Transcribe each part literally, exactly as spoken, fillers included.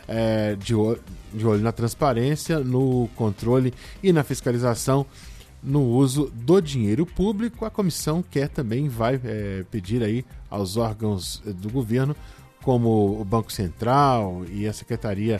é, de, olho, de olho na transparência, no controle e na fiscalização no uso do dinheiro público. A comissão quer também vai é, pedir aí aos órgãos do governo, como o Banco Central e a Secretaria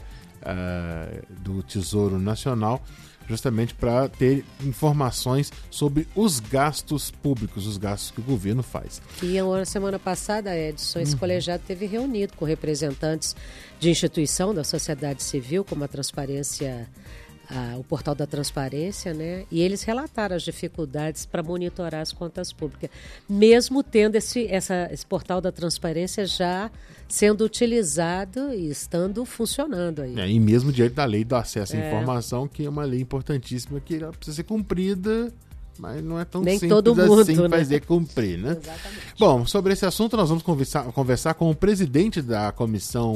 uh, do Tesouro Nacional, justamente para ter informações sobre os gastos públicos, os gastos que o governo faz. E a semana passada, Edson, esse uhum. colegiado teve reunido com representantes de instituição da sociedade civil, como a Transparência, a, o Portal da Transparência, né? E eles relataram as dificuldades para monitorar as contas públicas, mesmo tendo esse, essa, esse Portal da Transparência já sendo utilizado e estando funcionando aí. É, e mesmo diante da lei do acesso à é. informação, que é uma lei importantíssima, que ela precisa ser cumprida, mas não é tão Nem simples todo mundo, assim né? fazer cumprir, né? Exatamente. Bom, sobre esse assunto nós vamos conversar, conversar com o presidente da Comissão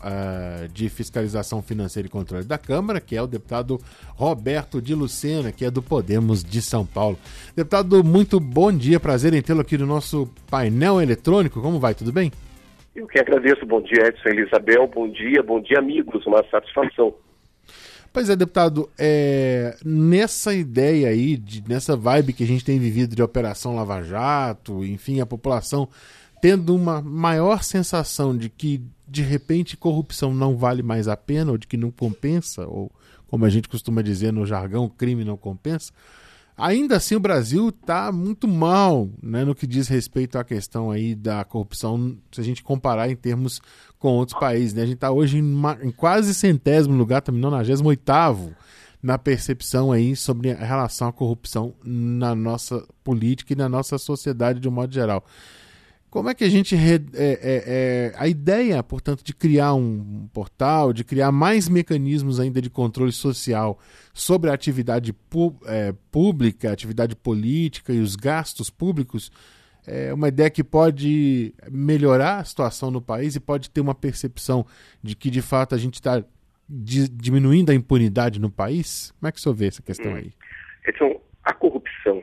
uh, de Fiscalização Financeira e Controle da Câmara, que é o deputado Roberto de Lucena, que é do Podemos de São Paulo. Deputado, muito bom dia, prazer em tê-lo aqui no nosso painel eletrônico. Como vai, tudo bem? Eu que agradeço. Bom dia, Edson, Elisabel. Bom dia, bom dia, amigos. Uma satisfação. Pois é, deputado, é, nessa ideia aí, de, nessa vibe que a gente tem vivido de Operação Lava Jato, enfim, a população tendo uma maior sensação de que, de repente, corrupção não vale mais a pena, ou de que não compensa, ou, como a gente costuma dizer no jargão, crime não compensa. Ainda assim, o Brasil está muito mal, né, no que diz respeito à questão aí da corrupção, se a gente comparar em termos com outros países, né? A gente está hoje em, uma, em quase centésimo lugar, também nonagésimo oitavo, na percepção aí sobre a relação à corrupção na nossa política e na nossa sociedade de um modo geral. Como é que a gente... Re, é, é, é, a ideia, portanto, de criar um portal, de criar mais mecanismos ainda de controle social sobre a atividade pu, é, pública, a atividade política e os gastos públicos, é uma ideia que pode melhorar a situação no país e pode ter uma percepção de que, de fato, a gente está di, diminuindo a impunidade no país? Como é que o senhor vê essa questão aí? Então, a corrupção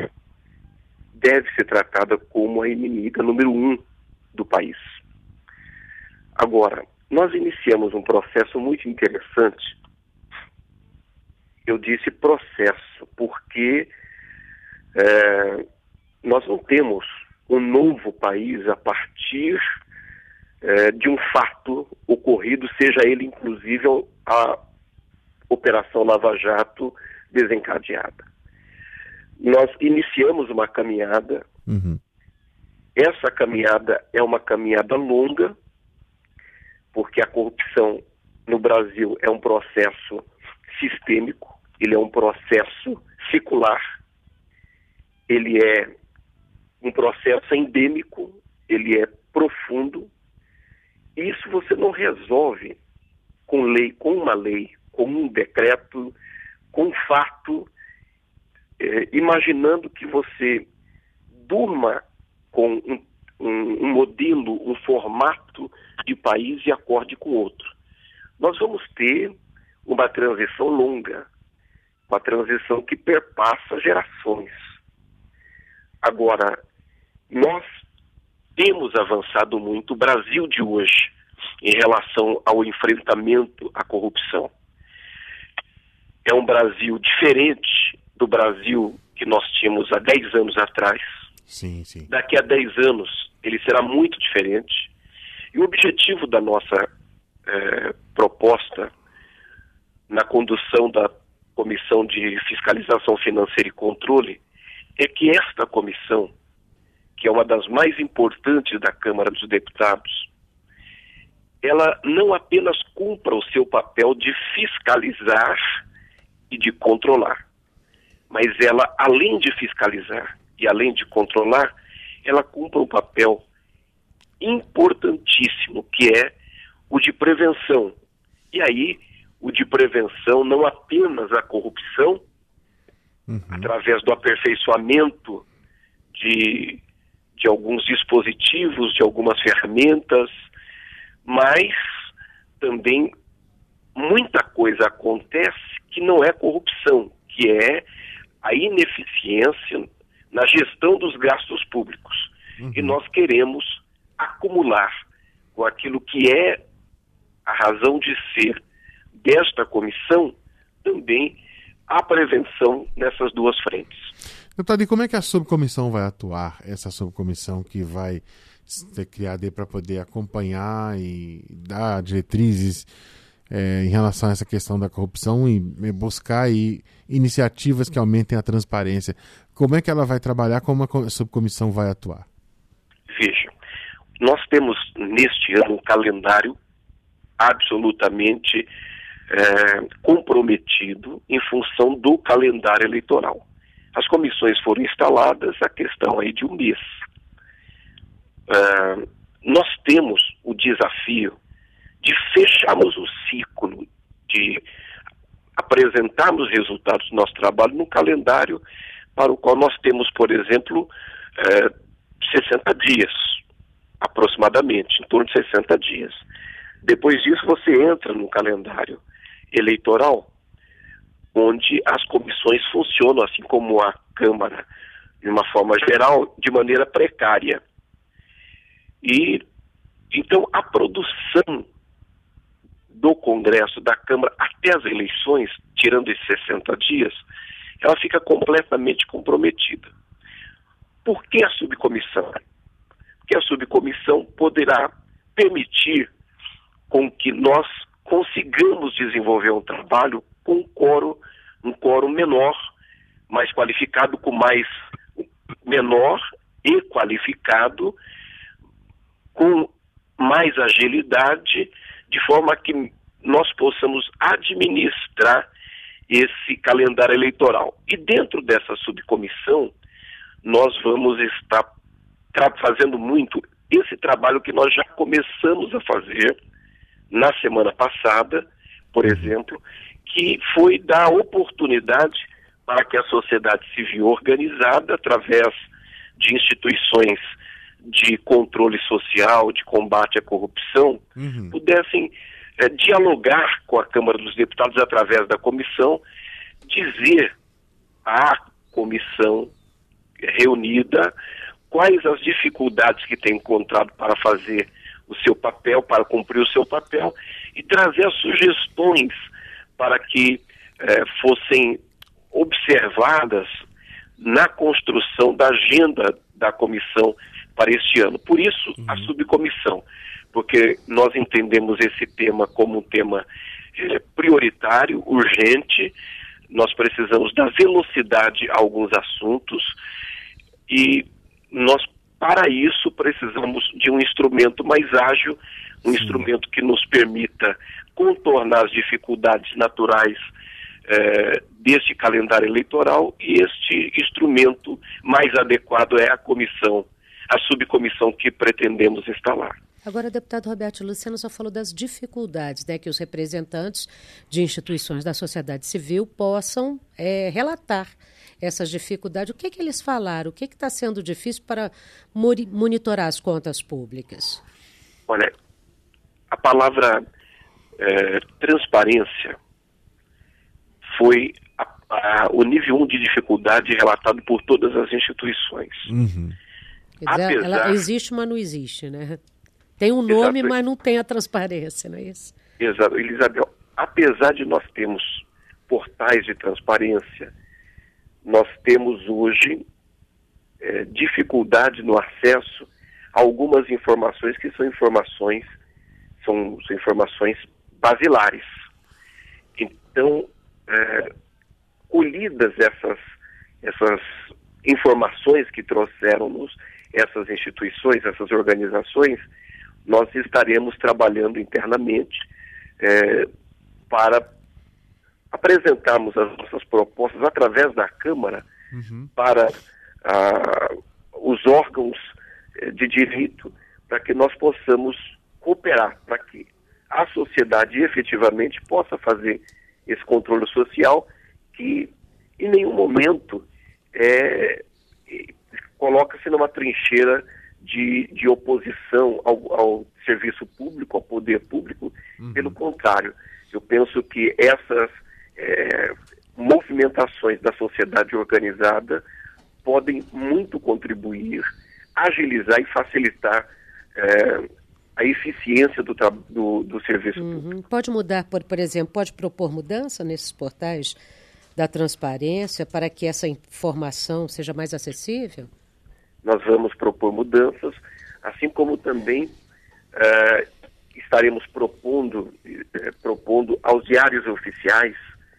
deve ser tratada como a inimiga número um do país. Agora, nós iniciamos um processo muito interessante. Eu disse processo porque é, nós não temos um novo país a partir é, de um fato ocorrido, seja ele inclusive a Operação Lava Jato desencadeada. Nós iniciamos uma caminhada. Uhum. Essa caminhada é uma caminhada longa, porque a corrupção no Brasil é um processo sistêmico, ele é um processo secular, ele é um processo endêmico, ele é profundo. Isso você não resolve com lei, com uma lei, com um decreto, com um fato, É, imaginando que você durma com um, um, um modelo, um formato de país e acorde com outro. Nós vamos ter uma transição longa, uma transição que perpassa gerações. Agora, nós temos avançado muito, o Brasil de hoje, em relação ao enfrentamento à corrupção. É um Brasil diferente do Brasil que nós tínhamos há dez anos atrás. Sim, sim. Daqui a dez anos ele será muito diferente. E o objetivo da nossa eh, proposta na condução da Comissão de Fiscalização Financeira e Controle é que esta comissão, que é uma das mais importantes da Câmara dos Deputados, ela não apenas cumpra o seu papel de fiscalizar e de controlar, mas ela, além de fiscalizar e além de controlar, ela cumpre um papel importantíssimo, que é o de prevenção. E aí, o de prevenção não apenas à corrupção, uhum. através do aperfeiçoamento de, de alguns dispositivos, de algumas ferramentas, mas também muita coisa acontece que não é corrupção, que é a ineficiência na gestão dos gastos públicos. Uhum. E nós queremos acumular com aquilo que é a razão de ser desta comissão também a prevenção nessas duas frentes. Deputado, e como é que a subcomissão vai atuar? Essa subcomissão que vai ser criada para poder acompanhar e dar diretrizes é, em relação a essa questão da corrupção e buscar aí iniciativas que aumentem a transparência. Como é que ela vai trabalhar? Como a subcomissão vai atuar? Veja, nós temos neste ano um calendário absolutamente é, comprometido em função do calendário eleitoral. As comissões foram instaladas, a questão aí de um mês. Uh, nós temos o desafio de fecharmos o ciclo, de apresentarmos resultados do nosso trabalho no calendário para o qual nós temos, por exemplo, uh, sessenta dias, aproximadamente, em torno de sessenta dias. Depois disso, você entra no calendário eleitoral, onde as comissões funcionam, assim como a Câmara, de uma forma geral, de maneira precária. E, então, a produção do Congresso, da Câmara, até as eleições, tirando esses sessenta dias, ela fica completamente comprometida. Por que a subcomissão? Porque a subcomissão poderá permitir com que nós consigamos desenvolver um trabalho com um quórum, um quórum menor, mais qualificado, com mais menor e qualificado, com mais agilidade, de forma que nós possamos administrar esse calendário eleitoral. E dentro dessa subcomissão, nós vamos estar fazendo muito esse trabalho que nós já começamos a fazer na semana passada, por exemplo, que foi dar oportunidade para que a sociedade civil organizada, através de instituições de controle social, de combate à corrupção, uhum. pudessem é, dialogar com a Câmara dos Deputados através da comissão, dizer à comissão reunida quais as dificuldades que tem encontrado para fazer o seu papel, para cumprir o seu papel, e trazer as sugestões para que eh, fossem observadas na construção da agenda da comissão para este ano. Por isso, uhum. a subcomissão, porque nós entendemos esse tema como um tema eh, prioritário, urgente, nós precisamos dar velocidade a alguns assuntos e nós, para isso, precisamos de um instrumento mais ágil, um Sim. instrumento que nos permita contornar as dificuldades naturais eh, deste calendário eleitoral, e este instrumento mais adequado é a comissão, a subcomissão que pretendemos instalar. Agora, deputado Roberto Luciano só falou das dificuldades, né, que os representantes de instituições da sociedade civil possam é, relatar essas dificuldades. O que, que eles falaram? O que está sendo difícil para monitorar as contas públicas? Olha, a palavra é, transparência foi a, a, o nível um de dificuldade relatado por todas as instituições. Uhum. Quer dizer, Apesar... ela existe, mas não existe, né? Tem um nome, Exato. Mas não tem a transparência, não é isso? Exato. Elizabeth, apesar de nós termos portais de transparência, nós temos hoje é, dificuldade no acesso a algumas informações que são informações, são, são informações basilares. Então, é, colhidas essas, essas informações que trouxeram-nos essas instituições, essas organizações, nós estaremos trabalhando internamente é, para apresentarmos as nossas propostas através da Câmara uhum. para ah, os órgãos de direito, para que nós possamos cooperar, para que a sociedade efetivamente possa fazer esse controle social, que em nenhum momento é, coloca-se numa trincheira de, de oposição ao, ao serviço público, ao poder público. Uhum. Pelo contrário, eu penso que essas é, movimentações da sociedade organizada podem muito contribuir, agilizar e facilitar é, a eficiência do, do, do serviço uhum. público. Pode mudar, por, por exemplo, pode propor mudança nesses portais da transparência para que essa informação seja mais acessível? Nós vamos propor mudanças, assim como também uh, estaremos propondo, uh, propondo aos diários oficiais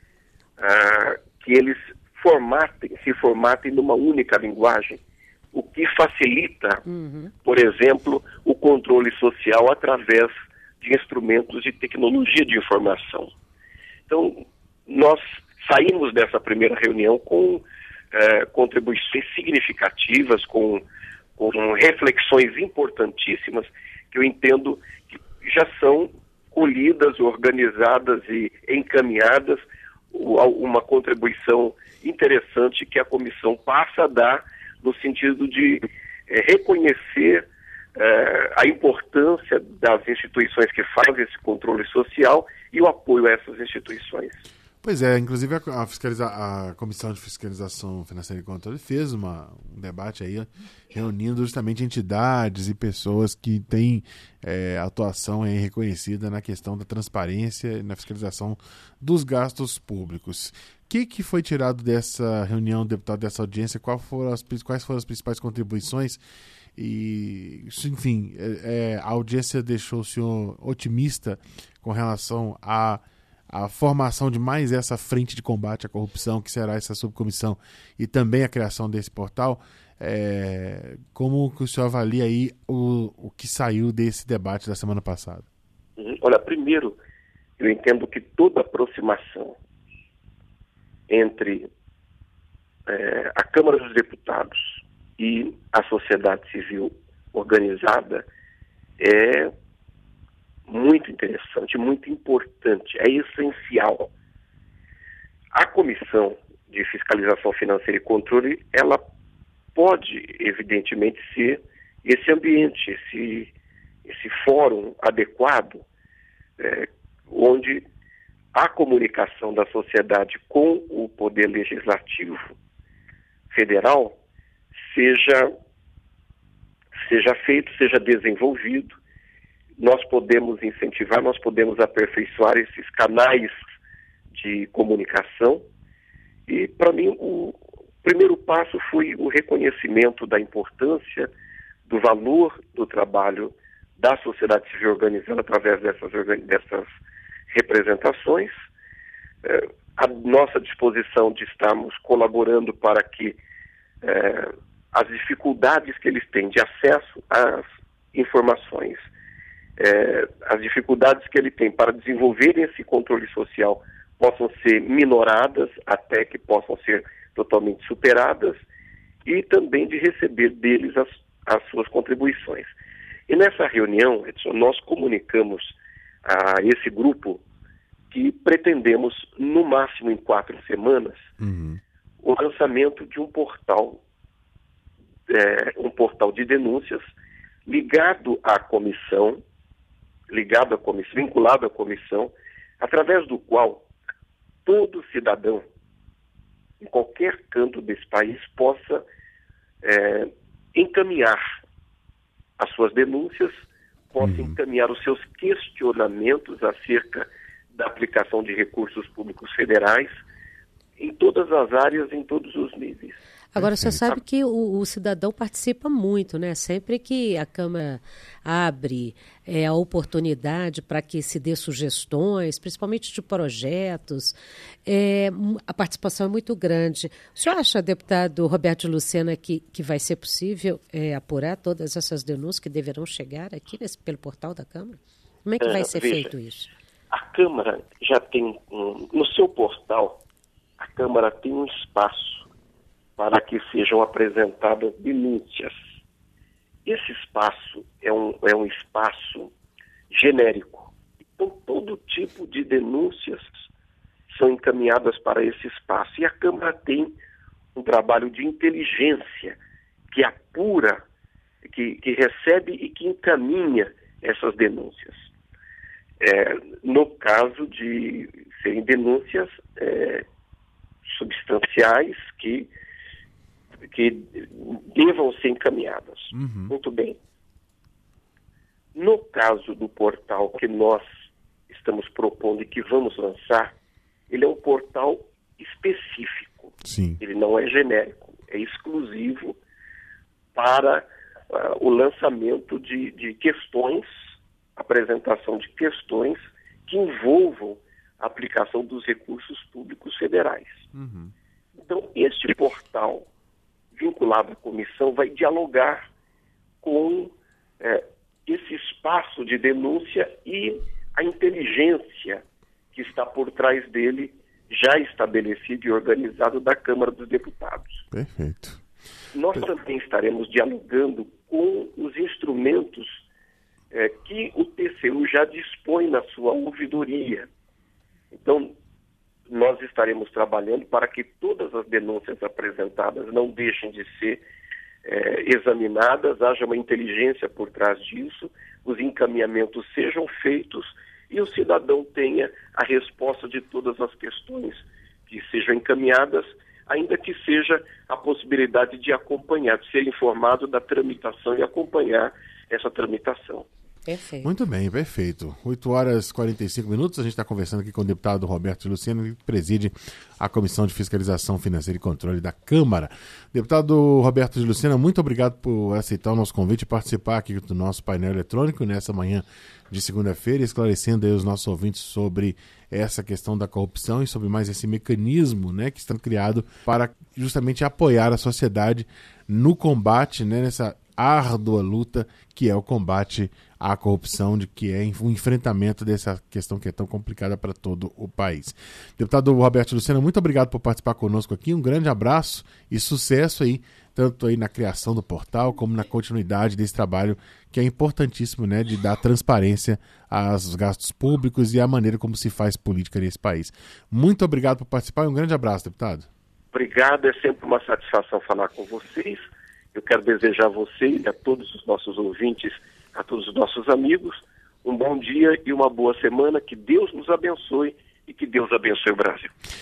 uh, que eles formatem, se formatem numa única linguagem, o que facilita, uhum. por exemplo, o controle social através de instrumentos de tecnologia de informação. Então, nós saímos dessa primeira reunião com eh, contribuições significativas, com, com reflexões importantíssimas, que eu entendo que já são colhidas, organizadas e encaminhadas, uma contribuição interessante que a comissão passa a dar no sentido de eh, reconhecer eh, a importância das instituições que fazem esse controle social e o apoio a essas instituições. Pois é, inclusive a, a, fiscaliza, a Comissão de Fiscalização Financeira e Controle fez uma, um debate aí, reunindo justamente entidades e pessoas que têm é, atuação aí reconhecida na questão da transparência e na fiscalização dos gastos públicos. O que, que foi tirado dessa reunião, deputado, dessa audiência? Qual foram as, quais foram as principais contribuições? E, enfim, é, é, a audiência deixou o senhor otimista com relação a a formação de mais essa frente de combate à corrupção, que será essa subcomissão, e também a criação desse portal. É, como que o senhor avalia aí o, o que saiu desse debate da semana passada? Olha, primeiro, eu entendo que toda aproximação entre é, a Câmara dos Deputados e a sociedade civil organizada é muito interessante, muito importante, é essencial. A Comissão de Fiscalização Financeira e Controle, ela pode, evidentemente, ser esse ambiente, esse, esse fórum adequado, é, onde a comunicação da sociedade com o Poder Legislativo Federal seja, seja feito, seja desenvolvido. Nós podemos incentivar, nós podemos aperfeiçoar esses canais de comunicação. E, para mim, o primeiro passo foi o reconhecimento da importância, do valor do trabalho da sociedade civil organizada através dessas, dessas representações. É, a nossa disposição de estarmos colaborando para que é, as dificuldades que eles têm de acesso às informações, É, as dificuldades que ele tem para desenvolver esse controle social possam ser minoradas até que possam ser totalmente superadas, e também de receber deles as, as suas contribuições. E nessa reunião, Edson, nós comunicamos a esse grupo que pretendemos, no máximo em quatro semanas, uhum. o lançamento de um portal, é, um portal de denúncias ligado à comissão, ligado à comissão, vinculado à comissão, através do qual todo cidadão, em qualquer canto desse país, possa é, encaminhar as suas denúncias, possa uhum. encaminhar os seus questionamentos acerca da aplicação de recursos públicos federais em todas as áreas, em todos os níveis. Agora, o senhor sabe que o, o cidadão participa muito, né? Sempre que a Câmara abre é, a oportunidade para que se dê sugestões, principalmente de projetos, é, a participação é muito grande. O senhor acha, deputado Roberto Lucena, que, que vai ser possível é, apurar todas essas denúncias que deverão chegar aqui nesse, pelo portal da Câmara? Como é que vai ser Veja, feito isso? A Câmara já tem, um, no seu portal, a Câmara tem um espaço para que sejam apresentadas denúncias. Esse espaço é um, é um espaço genérico. Então, todo tipo de denúncias são encaminhadas para esse espaço. E a Câmara tem um trabalho de inteligência que apura, que, que recebe e que encaminha essas denúncias. É, no caso de serem denúncias é, substanciais que que devam ser encaminhadas. Uhum. Muito bem. No caso do portal que nós estamos propondo e que vamos lançar, ele é um portal específico. Sim. Ele não é genérico, é exclusivo para uh, o lançamento de, de questões, apresentação de questões que envolvam a aplicação dos recursos públicos federais. Uhum. Então, este portal vinculado à comissão vai dialogar com é, esse espaço de denúncia e a inteligência que está por trás dele, já estabelecido e organizado da Câmara dos Deputados. Perfeito. Nós também estaremos dialogando com os instrumentos é, que o T C U já dispõe na sua ouvidoria. Então, nós estaremos trabalhando para que todas as denúncias apresentadas não deixem de ser é, examinadas, haja uma inteligência por trás disso, os encaminhamentos sejam feitos e o cidadão tenha a resposta de todas as questões que sejam encaminhadas, ainda que seja a possibilidade de acompanhar, de ser informado da tramitação e acompanhar essa tramitação. Perfeito. Muito bem, perfeito. oito horas e quarenta e cinco minutos, a gente está conversando aqui com o deputado Roberto de Lucena, que preside a Comissão de Fiscalização Financeira e Controle da Câmara. Deputado Roberto de Lucena, muito obrigado por aceitar o nosso convite e participar aqui do nosso painel eletrônico nessa manhã de segunda-feira, esclarecendo aí os nossos ouvintes sobre essa questão da corrupção e sobre mais esse mecanismo, né, que está criado para justamente apoiar a sociedade no combate, né, nessa árdua luta que é o combate à corrupção, de que é o enfrentamento dessa questão que é tão complicada para todo o país. Deputado Roberto Lucena, muito obrigado por participar conosco aqui, um grande abraço e sucesso aí, tanto aí na criação do portal como na continuidade desse trabalho que é importantíssimo, né, de dar transparência aos gastos públicos e à maneira como se faz política nesse país. Muito obrigado por participar e um grande abraço, deputado. Obrigado, é sempre uma satisfação falar com vocês. Eu quero desejar a você e a todos os nossos ouvintes, a todos os nossos amigos, um bom dia e uma boa semana. Que Deus nos abençoe e que Deus abençoe o Brasil.